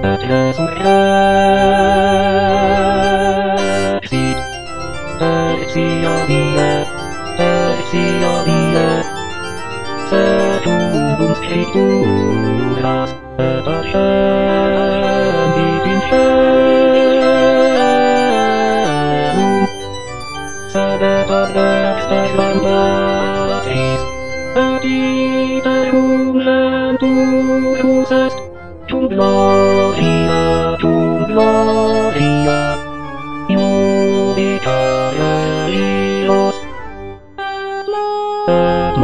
Exit. Exiodia. Exiodia. Setundungskrituras. Beschönigten Sadetabextagrambatis. Aditarum lentus est. Tum gloria, tum gloria. Jubitare iros. Et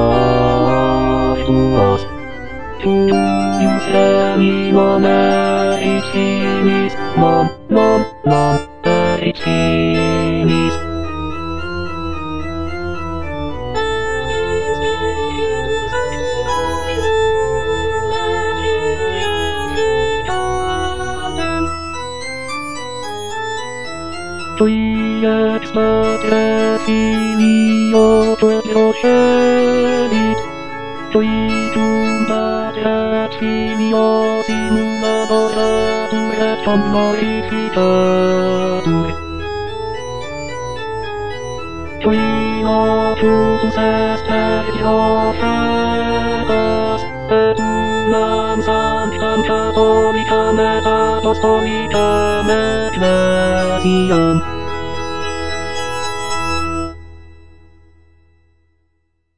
mortuos. Tuius anima merit finis. Non merit finis. Tui ex matre filio progenit. Tui tum matre filio simuladoratur et glorificatur. Tui notus est et offertas, et unam sanctam catholicam et apostolicam ecclesiam.